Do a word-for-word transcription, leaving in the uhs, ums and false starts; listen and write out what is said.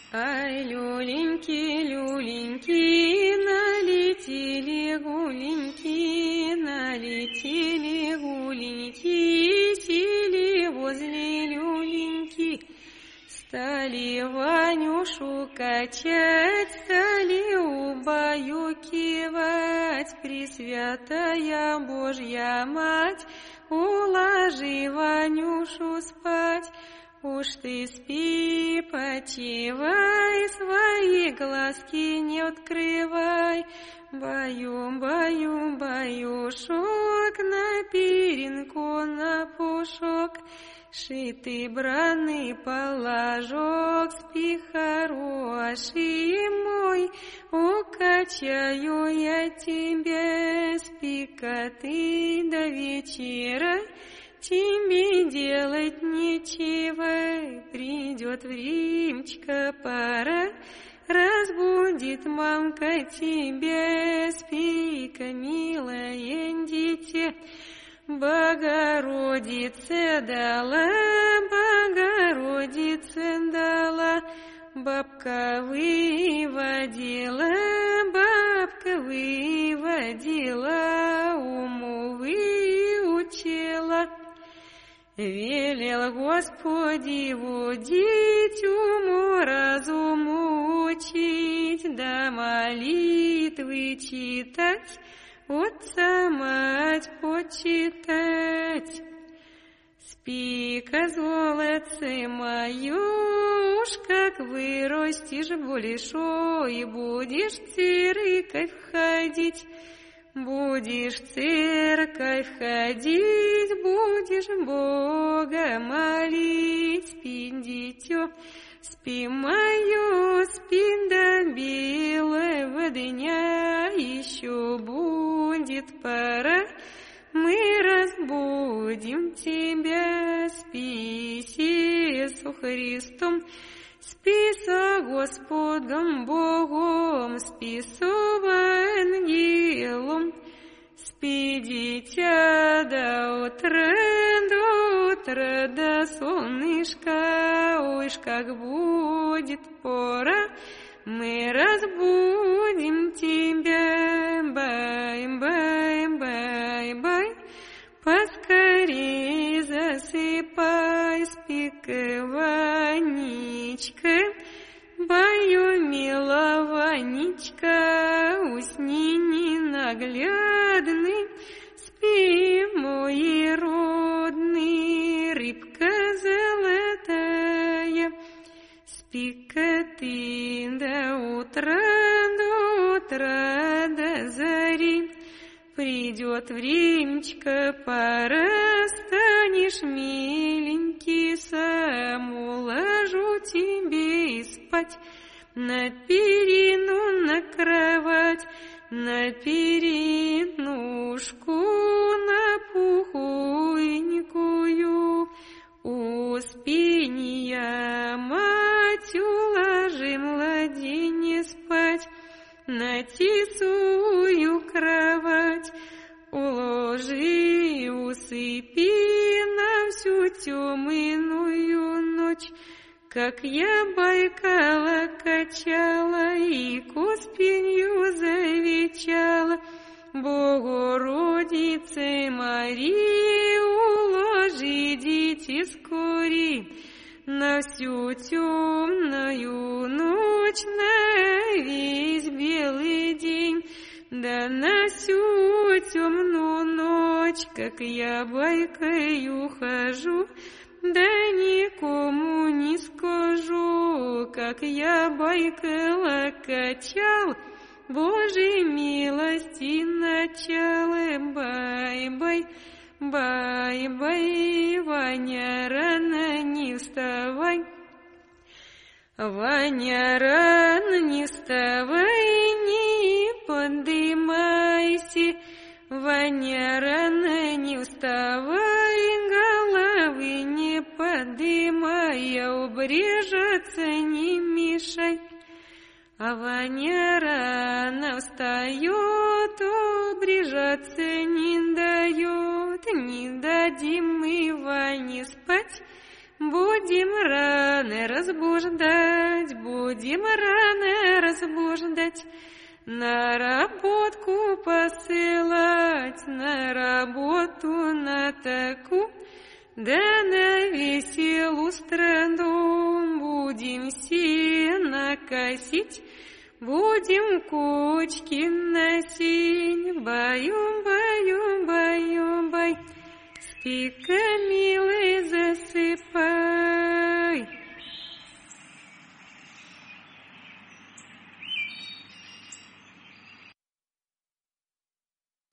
Ай, люленьки, люленьки, налетели гуленьки, налетели гуленьки, сели возле люленьки. Стали Ванюшу качать, стали убаюкивать. Пресвятая Божья Мать, уложи Ванюшу спать. Уж ты спи, почивай, свои глазки не открывай. Баю, баю, баюшок, на перинку, на пушок, шитый бранный положок, спи хороший мой, укачаю я тебе, спи-ка ты до вечера. Тебе делать нечего, придет времечко пора, разбудит мамка тебе, спи-ка, милое дитя. Богородице дала, Богородице дала, бабка выводила, бабка выводила, уму выучила. Велел Господи будить, уму разуму учить, да молитвы читать, отца мать почитать. Спи-ка, золотце мое, уж как вырастешь большой, будешь в церковь ходить. Будешь в церковь ходить, будешь Бога молить. Спи, дитё, спи мое, спи до белого дня, еще будет пора, мы разбудим тебя. Спи с Иисусом Христом, спи со Господом Богом, спи с ангелом. Спи, дитя, до утра, до утра, до солнышка. Ой, ж как будет пора, мы разбудим тебя. Бай, бай, бай, бай, поскорей засыпай. Спи-ка, Ванечка, баю, мила Ванечка, усни ненаглядный. Спи, мой родный, рыбка золотая. Спи-ка ты до утра, до утра, до зари. Придет времечко пора, станешь миленький, сам уложу тебе и спать. На перину, на кровать, на перинушку, на пуховенькую. Успения, мать, уложи младенец спать. На тисую кровать уложи, усыпи на всю темную ночь. Как я Байкала качала и к Успенью завечала, Богородице Марии, уложи, дитя, скори на всю темную ночь, на весь белый день, да на всю темную ночь, как я байкою хожу, да никому не скажу, как я Байкала качал, Божьей милости начало. Бай-бай, бай-бай, Ваня, рано не вставай. Ваня, рано не вставай, не подымайся. Ваня, рано не вставай, головы не подымай, обрежаться не мешай. А Ваня рано встает, обрежаться не дает. Не дадим мы Ване спать, будем рано разбуждать, будем будем рано разбуждать, на работку посылать, на работу на таку, да на веселую страну будем сено косить, будем кучки носить, баю, баю, баю, бай. Спи-ка, милый,